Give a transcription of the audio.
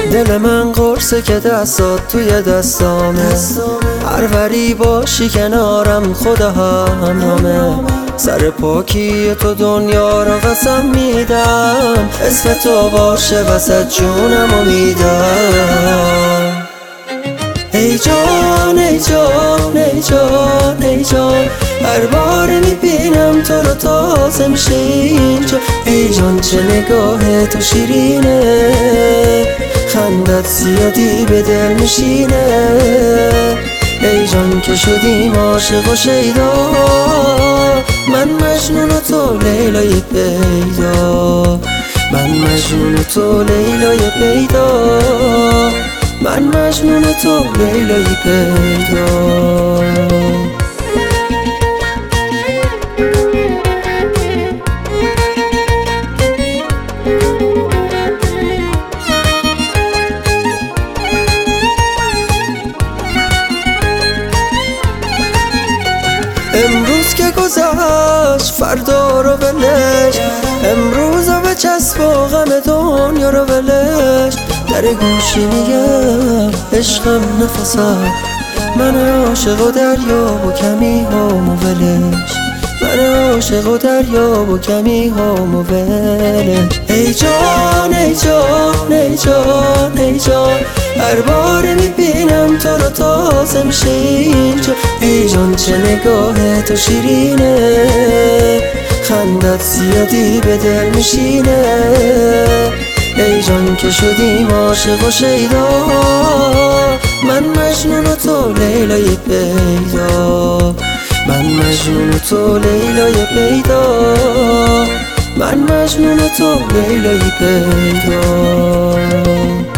دل من قرصه که دستات توی دستامه، هر وری باشی کنارم خدا همه. سر پاکی تو دنیا رو قسم میدم، اسم تو باشه وسط جونمو میدم. ای جان ای جان ای جان ای جان، هر بار میبینم تو رو تازه میشه اینجا. ای جان چه نگاه تو شیرینه، خندت زیادی به دل میشینه. ای جان که شدیم عاشق و شیدا، من مجنون و تو لیلای پیدا، من مجنون و تو لیلای پیدا، من مجنون و تو لیلای پیدا. امروز که گذشت فردا رو ولش، امروز رو بچسب و غم دنیا رو ولش. در گوشی میگم عشقم نفسم، من عاشق و دریا و کمی هامو ولش، من عاشق و دریا و کمی هامو ولش. ای جان ای جان ای جان ای جان، هر بار میبینم تو رو تازه میشه اینجا. ای جان چه نگاه تو شیرینه، خندت زیادی به دل میشینه. ای جان که شدیم عاشق و شیدا، من مجنون و تو لیلای پیدا، من مجنون و تو لیلای پیدا، من مجنون و تو لیلای پیدا.